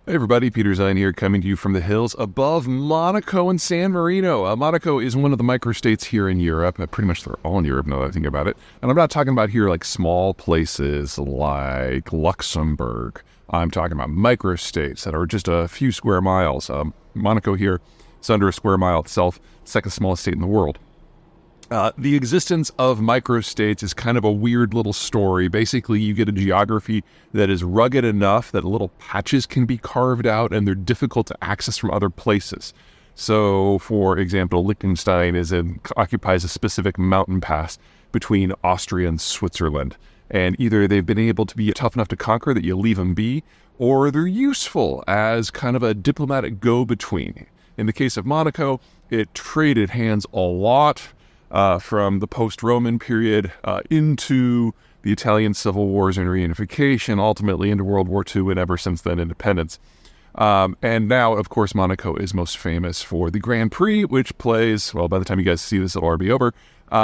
Hey everybody, Peter Zine here, coming to you from the hills above Monaco and San Marino. Monaco is one of the microstates here in Europe. Pretty much they're all in Europe now that I think about it. And I'm not talking about here like small places like Luxembourg. I'm talking about microstates that are just a few square miles. Monaco here is under a square mile itself, second smallest state in the world. The existence of microstates is kind of a weird little story. Basically, you get a geography that is rugged enough that little patches can be carved out and they're difficult to access from other places. So, for example, Liechtenstein occupies a specific mountain pass between Austria and Switzerland. And either they've been able to be tough enough to conquer that you leave them be, or they're useful as kind of a diplomatic go-between. In the case of Monaco, it traded hands a lot from the post-Roman period into the Italian civil wars and reunification, ultimately into World War II, and ever since then, independence. And now, of course, Monaco is most famous for the Grand Prix, which plays, well, by the time you guys see this, it'll already be over,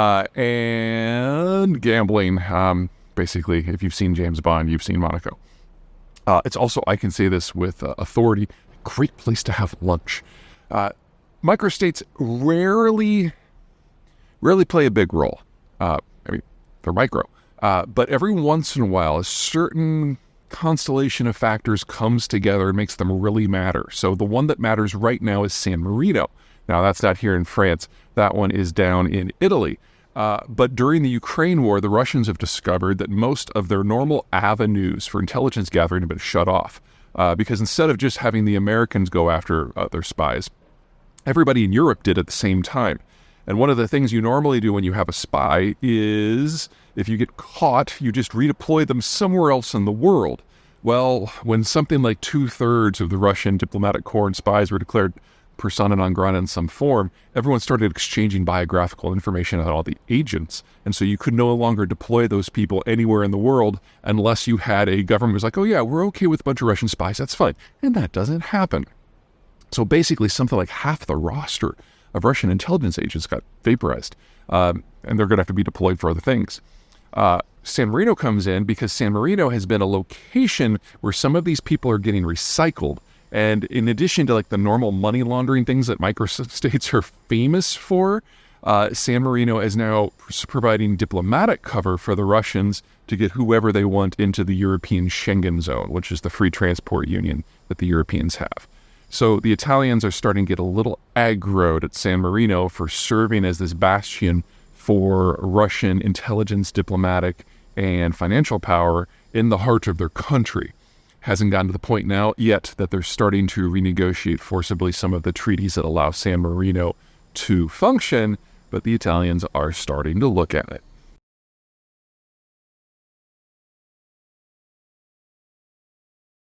and gambling. Basically, if you've seen James Bond, you've seen Monaco. It's also, I can say this with authority, great place to have lunch. Microstates rarely play a big role. They're micro. But every once in a while, a certain constellation of factors comes together and makes them really matter. So the one that matters right now is San Marino. Now, that's not here in France. That one is down in Italy. But during the Ukraine war, the Russians have discovered that most of their normal avenues for intelligence gathering have been shut off. Because instead of just having the Americans go after their spies, everybody in Europe did at the same time. And one of the things you normally do when you have a spy is, if you get caught, you just redeploy them somewhere else in the world. Well, when something like 2/3 of the Russian diplomatic corps and spies were declared persona non grata in some form, everyone started exchanging biographical information on all the agents. And so you could no longer deploy those people anywhere in the world unless you had a government who was like, oh yeah, we're okay with a bunch of Russian spies, that's fine. And that doesn't happen. So basically something like half the roster of Russian intelligence agents got vaporized, and they're going to have to be deployed for other things. San Marino comes in because San Marino has been a location where some of these people are getting recycled. And in addition to like the normal money laundering things that microstates are famous for, San Marino is now providing diplomatic cover for the Russians to get whoever they want into the European Schengen zone, which is the free transport union that the Europeans have. So the Italians are starting to get a little aggroed at San Marino for serving as this bastion for Russian intelligence, diplomatic, and financial power in the heart of their country. Hasn't gotten to the point now yet that they're starting to renegotiate forcibly some of the treaties that allow San Marino to function, but the Italians are starting to look at it.